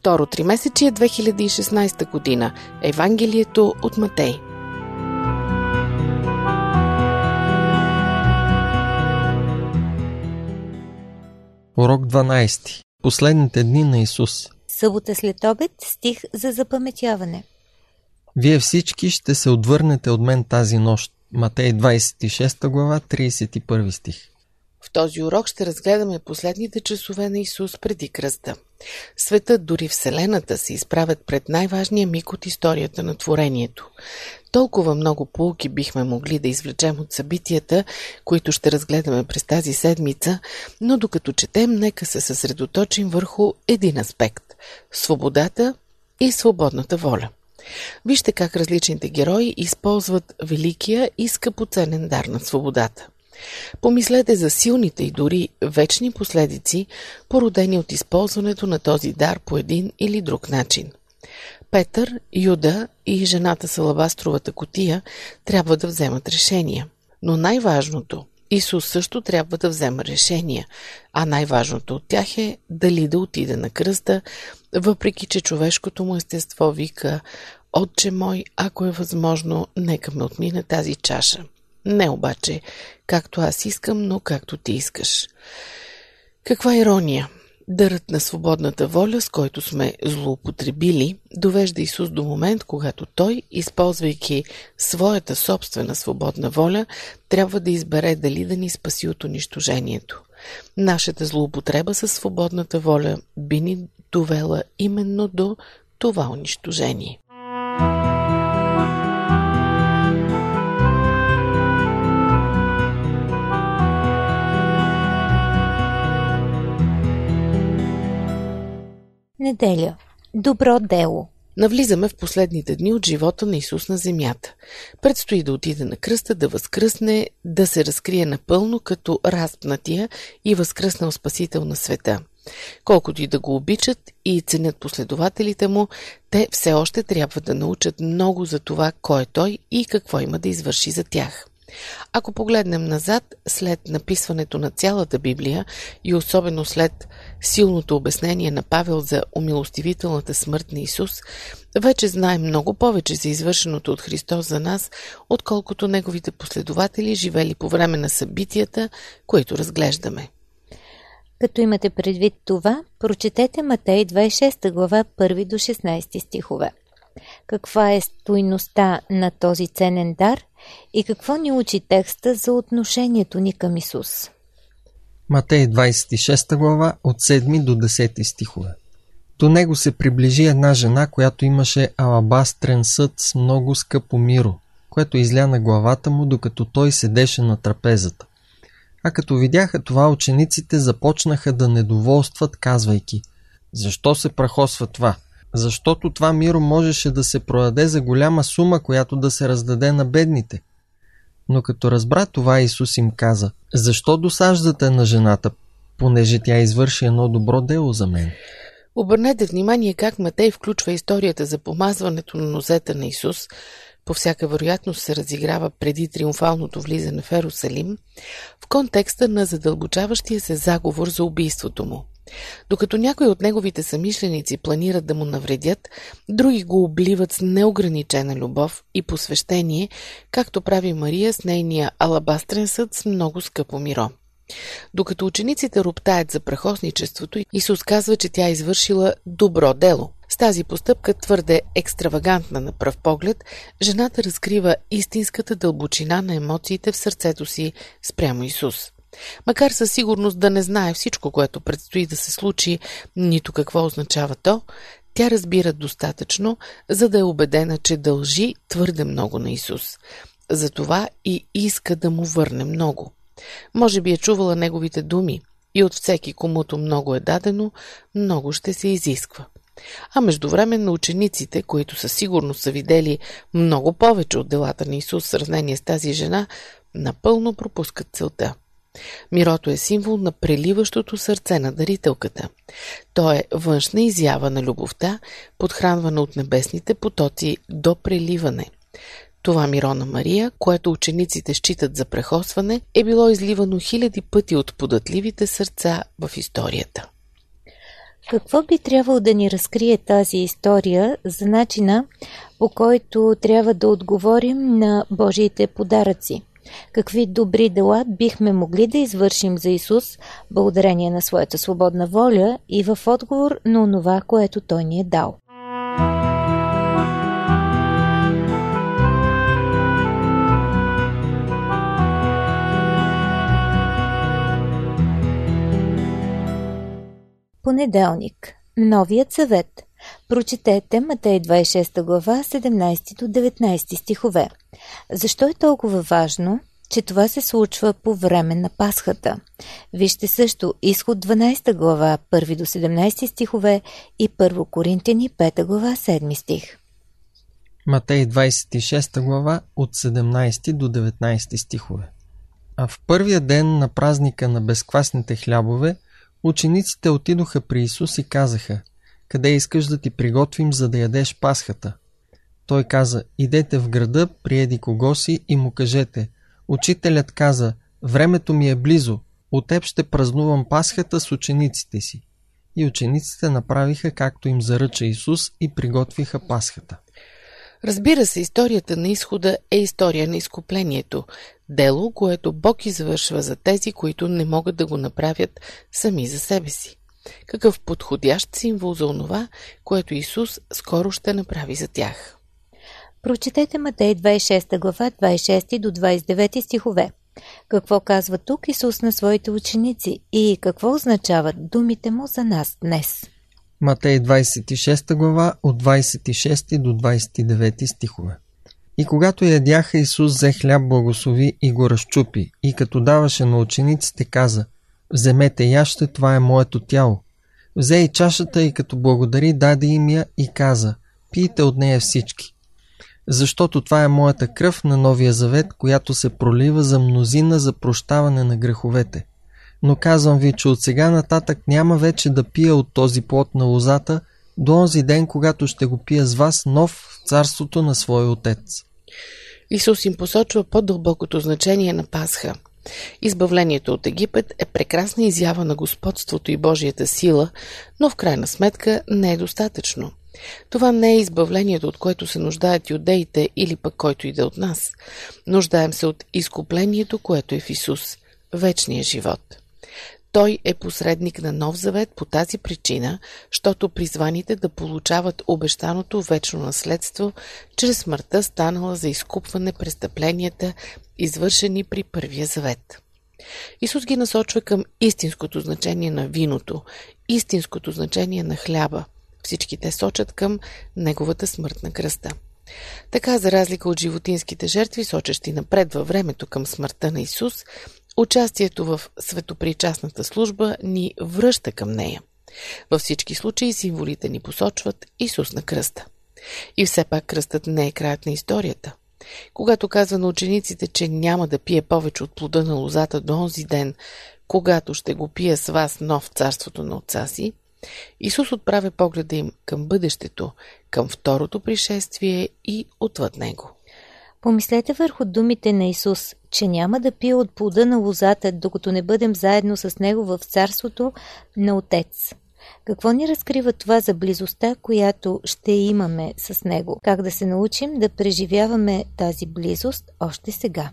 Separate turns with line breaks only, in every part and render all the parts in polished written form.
Второ тримесечие 2016 година. Евангелието от Матей.
Урок 12. Последните дни на Исус.
Събота след обед, стих за запаметяване.
Вие всички ще се отвърнете от мен тази нощ. Матей 26 глава, 31 стих.
В този урок ще разгледаме последните часове на Исус преди кръста. Светът, дори Вселената, се изправят пред най-важния миг от историята на творението. Толкова много поуки бихме могли да извлечем от събитията, които ще разгледаме през тази седмица, но докато четем, нека се съсредоточим върху един аспект – свободата и свободната воля. Вижте как различните герои използват великия и скъпоценен дар на свободата. Помислете за силните и дори вечни последици, породени от използването на този дар по един или друг начин. Петър, Юда и жената с алабастровата кутия трябва да вземат решения. Но най-важното, Исус също трябва да взема решения, а най-важното от тях е дали да отиде на кръста, въпреки че човешкото му естество вика: „Отче мой, ако е възможно, нека ме отмине тази чаша. Не обаче, както аз искам, но както ти искаш“. Каква ирония! Дарът на свободната воля, с който сме злоупотребили, довежда Исус до момент, когато Той, използвайки своята собствена свободна воля, трябва да избере дали да ни спаси от унищожението. Нашата злоупотреба със свободната воля би ни довела именно до това унищожение.
Неделя. Добро дело.
Навлизаме в последните дни от живота на Исус на земята. Предстои да отиде на кръста, да възкръсне, да се разкрие напълно като разпнатия и възкръснал Спасител на света. Колкото и да го обичат и ценят последователите му, те все още трябва да научат много за това кой е Той и какво има да извърши за тях. Ако погледнем назад, след написването на цялата Библия и особено след силното обяснение на Павел за умилостивителната смърт на Исус, вече знаем много повече за извършеното от Христос за нас, отколкото неговите последователи живели по време на събитията, които разглеждаме.
Като имате предвид това, прочетете Матей 26 глава 1 до 16 стихове. Каква е стойността на този ценен дар и какво ни учи текста за отношението ни към Исус?
Матей 26 глава от 7 до 10 стихове. До него се приближи една жена, която имаше алабастрен съд с много скъпо миро, което изля на главата му, докато той седеше на трапезата. А като видяха това, учениците започнаха да недоволстват, казвайки: „Защо се прахосва това? Защото това миро можеше да се продаде за голяма сума, която да се раздаде на бедните“. Но като разбра това, Исус им каза: „Защо досаждате на жената, понеже тя извърши едно добро дело за мен?“
Обърнете внимание как Матей включва историята за помазването на нозете на Исус, по всяка вероятност се разиграва преди триумфалното влизане в Ерусалим, в контекста на задълбочаващия се заговор за убийството му. Докато някои от неговите съмишленици планират да му навредят, други го обливат с неограничена любов и посвещение, както прави Мария с нейния алабастрен съд с много скъпо миро. Докато учениците роптаят за прахосничеството, Исус казва, че тя извършила добро дело. С тази постъпка, твърде екстравагантна на пръв поглед, жената разкрива истинската дълбочина на емоциите в сърцето си спрямо Исус. Макар със сигурност да не знае всичко, което предстои да се случи, нито какво означава то, тя разбира достатъчно, за да е убедена, че дължи твърде много на Исус. Затова и иска да му върне много. Може би е чувала неговите думи: „И от всеки, комуто много е дадено, много ще се изисква“. А междувременно учениците, които със сигурност са видели много повече от делата на Исус в сравнение с тази жена, напълно пропускат целта. Мирото е символ на преливащото сърце на дарителката. То е външна изява на любовта, подхранвана от небесните потоци до преливане. Това миро на Мария, което учениците считат за прехосване, е било изливано хиляди пъти от податливите сърца в историята.
Какво би трябвало да ни разкрие тази история за начина, по който трябва да отговорим на Божиите подаръци? Какви добри дела бихме могли да извършим за Исус, благодарение на своята свободна воля и в отговор на онова, което Той ни е дал? Понеделник. Новият съвет. Прочетете Матей 26 глава 17 до 19 стихове. Защо е толкова важно, че това се случва по време на Пасхата? Вижте също Изход 12 глава 1 до 17 стихове и 1 Коринтяни 5 глава 7 стих.
Матей 26 глава от 17 до 19 стихове. А в първия ден на празника на безквасните хлябове учениците отидоха при Исус и казаха: къде искаш да ти приготвим, за да ядеш Пасхата? Той каза: идете в града при еди кого си и му кажете: учителят каза: времето ми е близо, от теб ще празнувам Пасхата с учениците си. И учениците направиха както им заръча Исус и приготвиха Пасхата.
Разбира се, историята на изхода е история на изкуплението, дело, което Бог извършва за тези, които не могат да го направят сами за себе си. Какъв подходящ символ за онова, което Исус скоро ще направи за тях.
Прочетете Матей 26 глава 26 до 29 стихове. Какво казва тук Исус на своите ученици и какво означават думите му за нас днес?
Матей 26 глава от 26 до 29 стихове. И когато ядяха, Исус взе хляб, благослови и го разчупи, и като даваше на учениците, каза: вземете, яжте, това е моето тяло. Взе и чашата и като благодари, даде им я и каза: пийте от нея всички. Защото това е моята кръв на новия завет, която се пролива за мнозина за прощаване на греховете. Но казвам ви, че от сега нататък няма вече да пия от този плод на лозата, до онзи ден, когато ще го пия с вас нов в царството на своя Отец.
Исус им посочва по-дълбокото значение на Пасха. Избавлението от Египет е прекрасна изява на господството и Божията сила, но в крайна сметка не е достатъчно. Това не е избавлението, от което се нуждаят юдеите или пък който иде от нас. Нуждаем се от изкуплението, което е в Исус, вечния живот. Той е посредник на нов завет по тази причина, щото призваните да получават обещаното вечно наследство чрез смъртта, станала за изкупване престъпленията, извършени при първия завет. Исус ги насочва към истинското значение на виното, истинското значение на хляба. Всички те сочат към неговата смърт на кръста. Така, за разлика от животинските жертви, сочещи напред във времето към смъртта на Исус, участието в светопричастната служба ни връща към нея. Във всички случаи символите ни посочват Исус на кръста. И все пак кръстът не е краят на историята. Когато казва на учениците, че няма да пие повече от плода на лозата до онзи ден, когато ще го пия с вас нов в царството на Отца си, Исус отправя погледа им към бъдещето, към второто пришествие и отвъд него.
Помислете върху думите на Исус, че няма да пие от плода на лозата, докато не бъдем заедно с Него в царството на Отец. Какво ни разкрива това за близостта, която ще имаме с Него? Как да се научим да преживяваме тази близост още сега?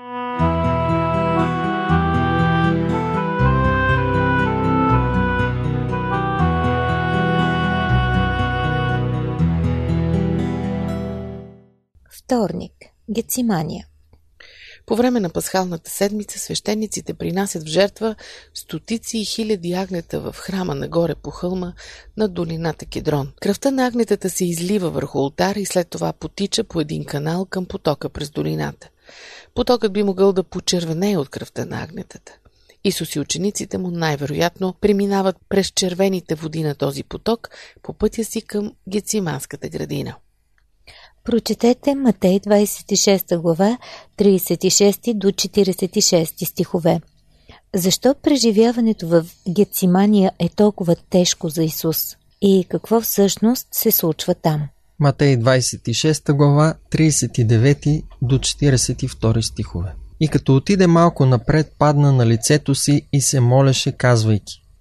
Вторник. Гецимания.
По време на пасхалната седмица свещениците принасят в жертва стотици и хиляди агнета в храма нагоре по хълма над долината Кедрон. Кръвта на агнетата се излива върху олтара и след това потича по един канал към потока през долината. Потокът би могъл да почервенее от кръвта на агнетата. Исус и учениците му най-вероятно преминават през червените води на този поток по пътя си към Гециманската градина.
Прочетете Матей 26 глава 36 до 46 стихове. Защо преживяването в Гецимания е толкова тежко за Исус? И какво всъщност се случва там?
Матей 26 глава 39 до 42 стихове. И като отиде малко напред, падна на лицето си и се молеше, казвайки: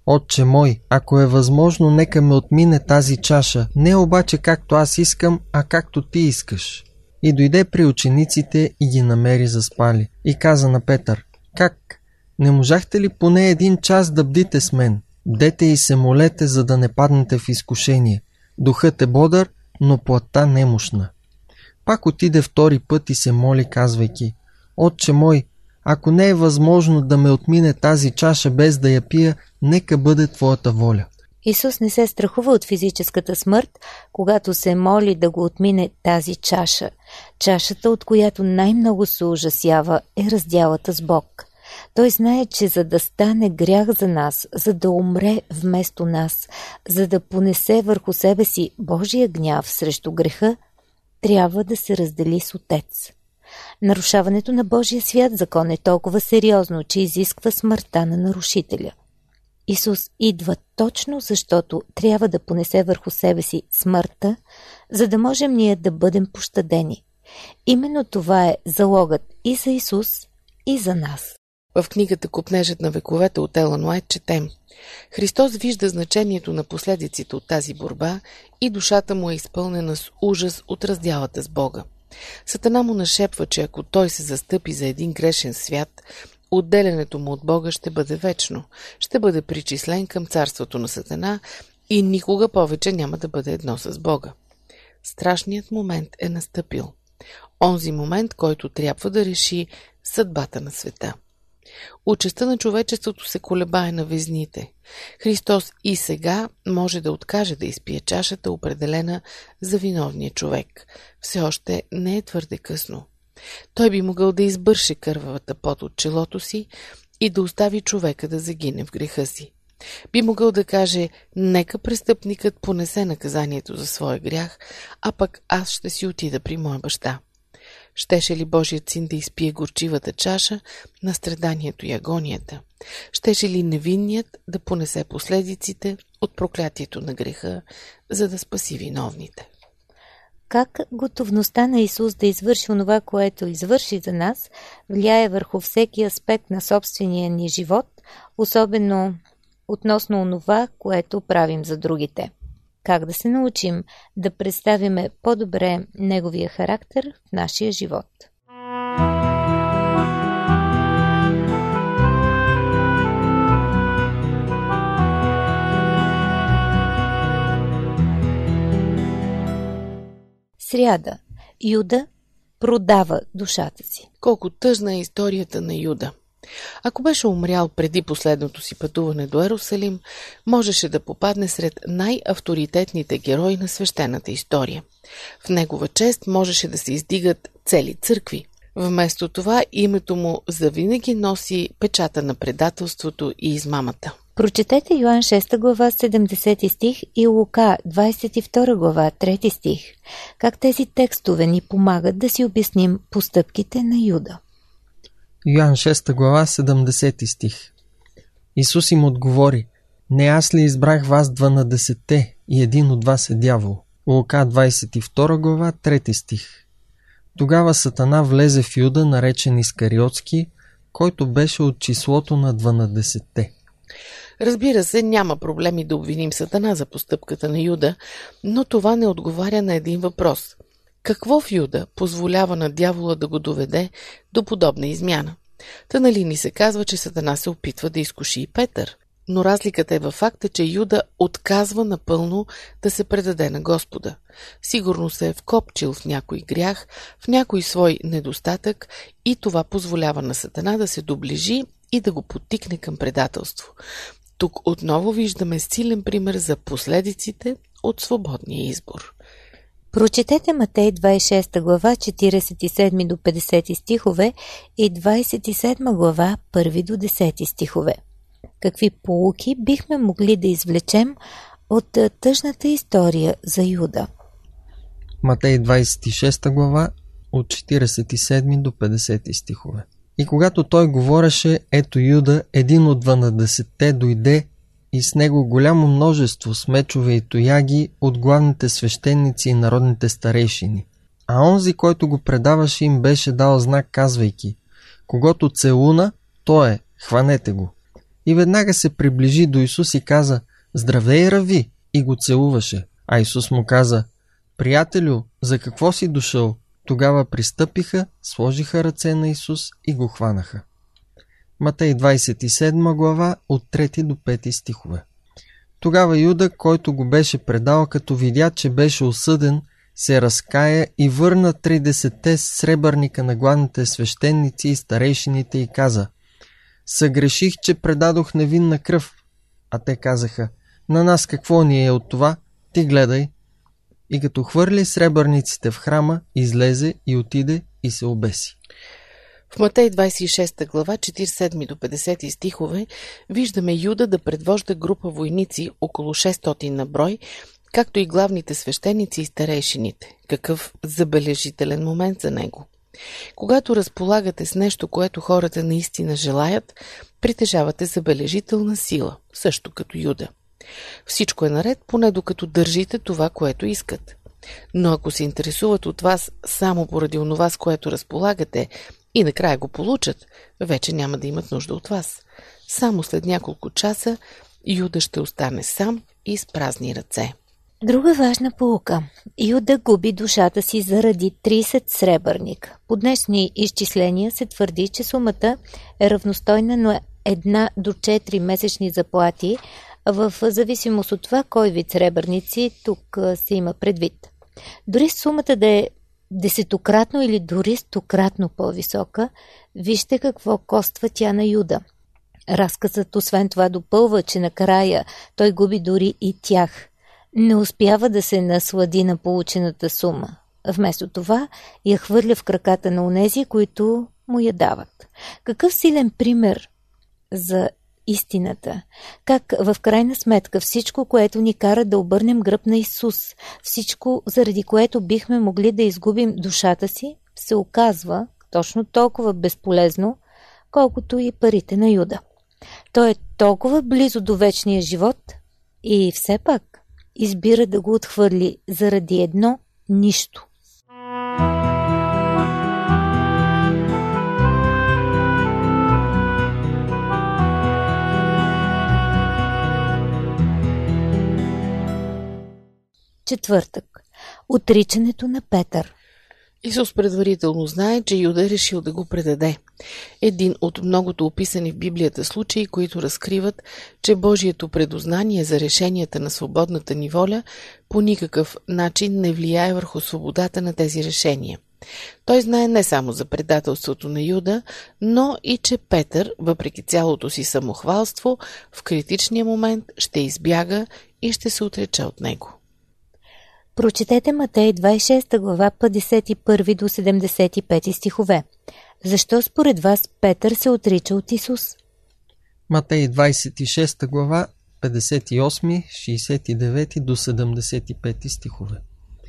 Отче мой, ако е възможно, нека ме отмине тази чаша, не обаче както аз искам, а както ти искаш. И дойде при учениците и ги намери заспали. И каза на Петър: как? Не можахте ли поне 1 час да бдите с мен? Бдете и се молете, за да не паднете в изкушение. Духът е бодър, но плътта немощна. Пак отиде 2 път и се моли, казвайки: Отче мой, ако не е възможно да ме отмине тази чаша без да я пия, нека бъде Твоята воля.
Исус не се страхува от физическата смърт, когато се моли да го отмине тази чаша. Чашата, от която най-много се ужасява, е раздялата с Бог. Той знае, че за да стане грях за нас, за да умре вместо нас, за да понесе върху себе си Божия гняв срещу греха, трябва да се раздели с Отец. Нарушаването на Божия свят закон е толкова сериозно, че изисква смъртта на нарушителя. Исус идва точно защото трябва да понесе върху себе си смъртта, за да можем ние да бъдем пощадени. Именно това е залогът и за Исус, и за нас.
В книгата "Копнежът на вековете" от Елън Уайт четем: Христос вижда значението на последиците от тази борба и душата му е изпълнена с ужас от раздялата с Бога. Сатана му нашепва, че ако той се застъпи за един грешен свят, отделянето му от Бога ще бъде вечно, ще бъде причислен към царството на Сатана и никога повече няма да бъде едно с Бога. Страшният момент е настъпил. Онзи момент, който трябва да реши съдбата на света. Участта на човечеството се колебае на везните. Христос и сега може да откаже да изпие чашата, определена за виновния човек. Все още не е твърде късно. Той би могъл да избърши кървавата пот от челото си и да остави човека да загине в греха си. Би могъл да каже: нека престъпникът понесе наказанието за своя грях, а пък аз ще си отида при моя баща. Щеше ли Божият син да изпие горчивата чаша на страданието и агонията? Щеше ли невинният да понесе последиците от проклятието на греха, за да спаси виновните?
Как готовността на Исус да извърши онова, което извърши за нас, влияе върху всеки аспект на собствения ни живот, особено относно онова, което правим за другите? Как да се научим да представяме по-добре Неговия характер в нашия живот? Сряда. Юда продава душата си.
Колко тъжна е историята на Юда. Ако беше умрял преди последното си пътуване до Ерусалим, можеше да попадне сред най-авторитетните герои на свещената история. В негова чест можеше да се издигат цели църкви. Вместо това името му завинаги носи печата на предателството и измамата.
Прочетете Йоан 6 глава 70 стих и Лука 22 глава 3 стих. Как тези текстове ни помагат да си обясним постъпките на Юда.
Йоан 6 глава 70 стих. Исус им отговори: не аз ли избрах вас 12 и един от вас е дявол? Лука 22 глава 3 стих. Тогава Сатана влезе в Юда, наречен Искариотски, който беше от числото на 12.
Разбира се, няма проблеми да обвиним Сатана за постъпката на Юда, но това не отговаря на един въпрос. Какво в Юда позволява на дявола да го доведе до подобна измяна? Та нали ни се казва, че Сатана се опитва да изкуши и Петър? Но разликата е във факта, че Юда отказва напълно да се предаде на Господа. Сигурно се е вкопчил в някой грях, в някой свой недостатък и това позволява на Сатана да се доближи и да го подтикне към предателство. Тук отново виждаме силен пример за последиците от свободния избор.
Прочетете Матей 26 глава 47 до 50 стихове и 27 глава 1 до 10 стихове. Какви поуки бихме могли да извлечем от тъжната история за Юда?
Матей 26 глава от 47 до 50 стихове. И когато той говореше, ето Юда, един от 12, дойде и с него голямо множество с мечове и тояги от главните свещеници и народните старейшини. А онзи, който го предаваше, им беше дал знак, казвайки: когото целуна, той е, хванете го. И веднага се приближи до Исус и каза: „Здравей, Рави!“ и го целуваше. А Исус му каза: „Приятелю, за какво си дошъл?“ Тогава пристъпиха, сложиха ръце на Исус и го хванаха. Матей 27 глава от 3 до 5 стихове. Тогава Юда, който го беше предал, като видя, че беше осъден, се разкая и върна 30 сребърника на главните свещеници и старейшините и каза: „Съгреших, че предадох невинна кръв.“ А те казаха: „На нас какво ни е от това? Ти гледай.“ И като хвърли сребърниците в храма, излезе и отиде и се обеси.
В Матей 26 глава, 47 до 50 стихове, виждаме Юда да предвожда група войници, около 600 на брой, както и главните свещеници и старейшините. Какъв забележителен момент за него! Когато разполагате с нещо, което хората наистина желаят, притежавате забележителна сила, също като Юда. Всичко е наред, поне докато държите това, което искат. Но ако се интересуват от вас само поради онова, с което разполагате, и накрая го получат, вече няма да имат нужда от вас. Само след няколко часа Юда ще остане сам и с празни ръце.
Друга важна поука. Юда губи душата си заради 30 сребърника. По днешни изчисления се твърди, че сумата е равностойна на 1 до 4 месечни заплати, в зависимост от това кой вид сребърници тук се има предвид. Дори сумата да е десетократно или дори стократно по-висока, вижте какво коства тя на Юда. Разказът освен това допълва, че накрая той губи дори и тях. Не успява да се наслади на получената сума. Вместо това я хвърля в краката на онези, които му я дават. Какъв силен пример за истината. Как в крайна сметка всичко, което ни кара да обърнем гръб на Исус, всичко, заради което бихме могли да изгубим душата си, се оказва точно толкова безполезно, колкото и парите на Юда. Той е толкова близо до вечния живот и все пак избира да го отхвърли заради едно нищо. Четвъртък. Отричането на Петър.
Исус предварително знае, че Юда е решил да го предаде. Един от многото описани в Библията случаи, които разкриват, че Божието предузнание за решенията на свободната ни воля по никакъв начин не влияе върху свободата на тези решения. Той знае не само за предателството на Юда, но и че Петър, въпреки цялото си самохвалство, в критичния момент ще избяга и ще се отрече от него.
Прочетете Матей 26 глава 51 до 75 стихове. Защо според вас Петър се отрича от Исус?
Матей 26 глава 58, 69 до 75 стихове.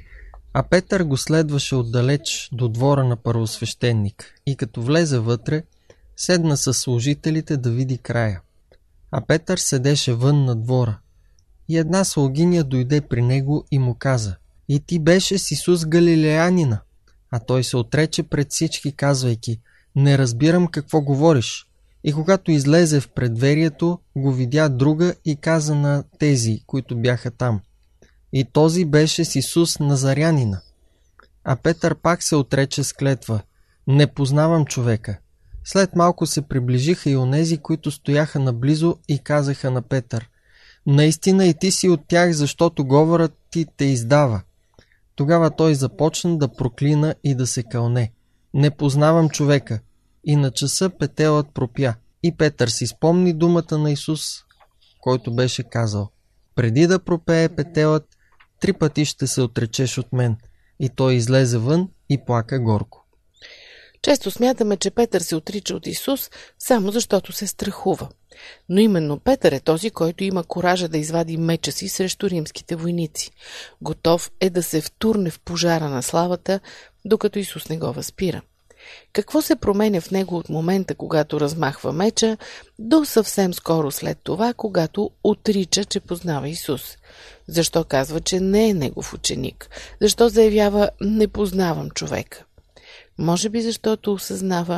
А Петър го следваше отдалеч до двора на първосвещеник и като влезе вътре, седна със служителите да види края. А Петър седеше вън на двора. И една слугиня дойде при него и му каза: „И ти беше с Исус Галилеянина.“ А той се отрече пред всички, казвайки: „Не разбирам какво говориш.“ И когато излезе в предверието, го видя друга и каза на тези, които бяха там: „И този беше с Исус Назарянина.“ А Петър пак се отрече с клетва: „Не познавам човека.“ След малко се приближиха и онези, които стояха наблизо и казаха на Петър: „Наистина и ти си от тях, защото говорът ти те издава.“ Тогава той започна да проклина и да се кълне: „Не познавам човека.“ И на часа петелът пропя. И Петър си спомни думата на Исус, който беше казал: „Преди да пропее петелът, 3 пъти ще се отречеш от мен.“ И той излезе вън и плака горко.
Често смятаме, че Петър се отрича от Исус само защото се страхува. Но именно Петър е този, който има коража да извади меча си срещу римските войници. Готов е да се втурне в пожара на славата, докато Исус не го възпира. Какво се променя в него от момента, когато размахва меча, до съвсем скоро след това, когато отрича, че познава Исус? Защо казва, че не е негов ученик? Защо заявява: „Не познавам човека“? Може би защото осъзнава,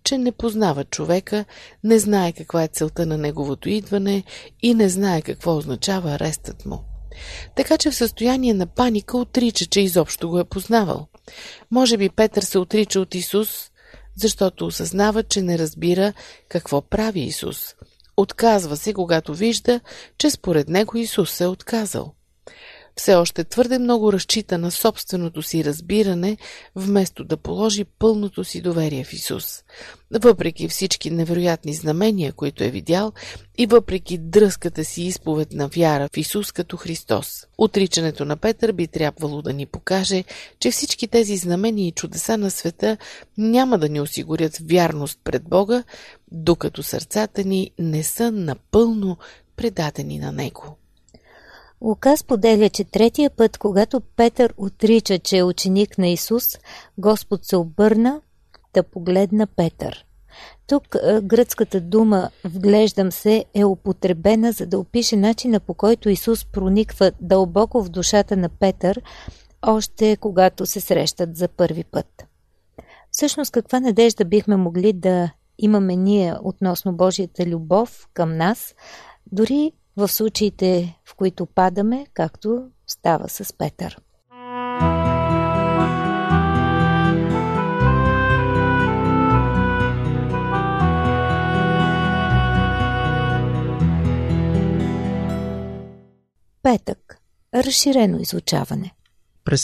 че не познава човека, не знае каква е целта на неговото идване и не знае какво означава арестът му. Така че в състояние на паника отрича, че изобщо го е познавал. Може би Петър се отрича от Исус, защото осъзнава, че не разбира какво прави Исус. Отказва се, когато вижда, че според него Исус се е отказал. Все още твърде много разчита на собственото си разбиране, вместо да положи пълното си доверие в Исус. Въпреки всички невероятни знамения, които е видял, и въпреки дръзката си изповед на вяра в Исус като Христос, отричането на Петър би трябвало да ни покаже, че всички тези знамения и чудеса на света няма да ни осигурят вярност пред Бога, докато сърцата ни не са напълно предадени на Него.
Лука споделя, че третия път, когато Петър отрича, че е ученик на Исус, Господ се обърна да погледна Петър. Тук гръцката дума «вглеждам се» е употребена, за да опише начина, по който Исус прониква дълбоко в душата на Петър, още когато се срещат за първи път. Всъщност, каква надежда бихме могли да имаме ние относно Божията любов към нас, дори в случаите, в които падаме, както става с Петър. Петък. Разширено изучаване.
През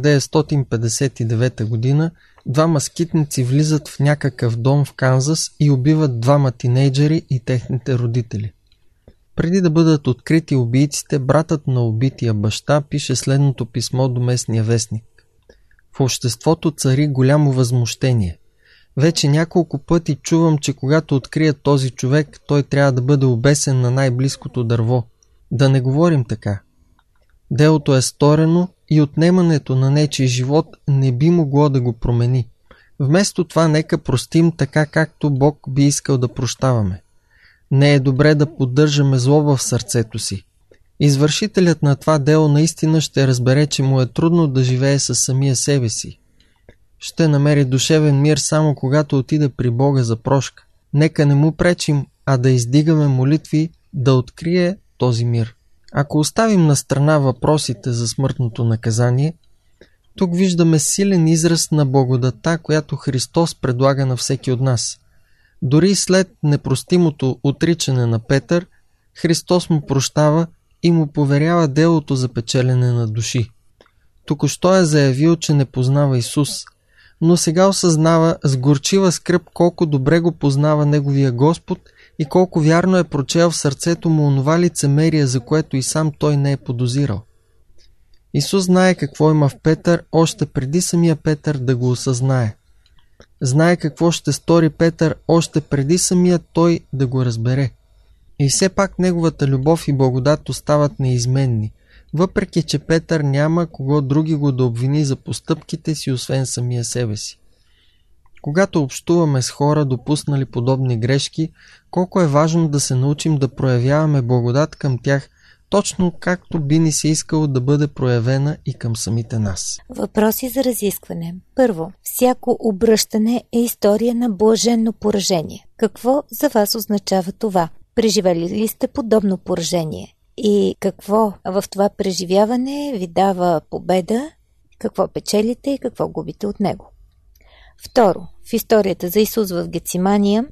1959 година двама скитници влизат в някакъв дом в Канзас и убиват двама тинейджери и техните родители. Преди да бъдат открити убийците, братът на убития баща пише следното писмо до местния вестник. В обществото цари голямо възмущение. Вече няколко пъти чувам, че когато открият този човек, той трябва да бъде обесен на най-близкото дърво. Да не говорим така. Делото е сторено и отнемането на нечий живот не би могло да го промени. Вместо това нека простим така, както Бог би искал да прощаваме. Не е добре да поддържаме злоба в сърцето си. Извършителят на това дело наистина ще разбере, че му е трудно да живее със самия себе си. Ще намери душевен мир само когато отиде при Бога за прошка. Нека не му пречим, а да издигаме молитви да открие този мир. Ако оставим на страна въпросите за смъртното наказание, тук виждаме силен израз на благодата, която Христос предлага на всеки от нас. Дори след непростимото отричане на Петър, Христос му прощава и му поверява делото за печелене на души. Току-що е заявил, че не познава Исус, но сега осъзнава с горчива скръб колко добре го познава неговия Господ и колко вярно е прочел в сърцето му онова лицемерие, за което и сам той не е подозирал. Исус знае какво има в Петър още преди самия Петър да го осъзнае. Знае какво ще стори Петър още преди самия той да го разбере. И все пак неговата любов и благодат остават неизменни, въпреки че Петър няма кого други го да обвини за постъпките си, освен самия себе си. Когато общуваме с хора, допуснали подобни грешки, колко е важно да се научим да проявяваме благодат към тях, точно както би ни се искало да бъде проявена и към самите нас.
Въпроси за разискване. Първо, всяко обръщане е история на блаженно поражение. Какво за вас означава това? Преживели ли сте подобно поражение? И какво в това преживяване ви дава победа? Какво печелите и какво губите от него? Второ, в историята за Исус в Гецимания,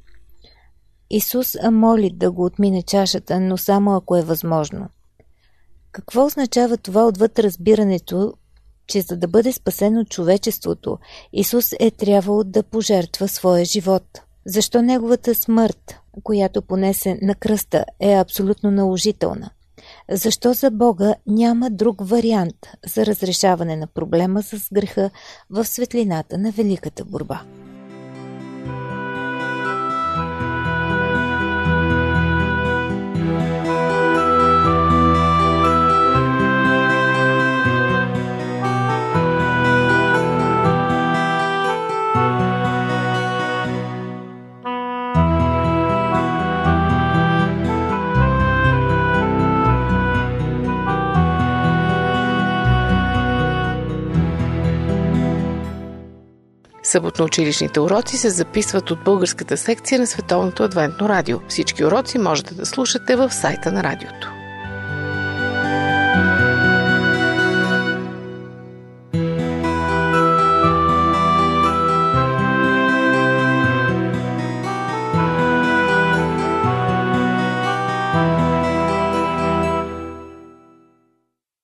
Исус моли да го отмине чашата, но само ако е възможно. Какво означава това отвъд разбирането, че за да бъде спасено човечеството, Исус е трябвало да пожертва своя живот? Защо неговата смърт, която понесе на кръста, е абсолютно наложителна? Защо за Бога няма друг вариант за разрешаване на проблема с греха в светлината на великата борба?
Съботно-училищните уроци се записват от българската секция на Световното адвентно радио. Всички уроци можете да слушате в сайта на радиото.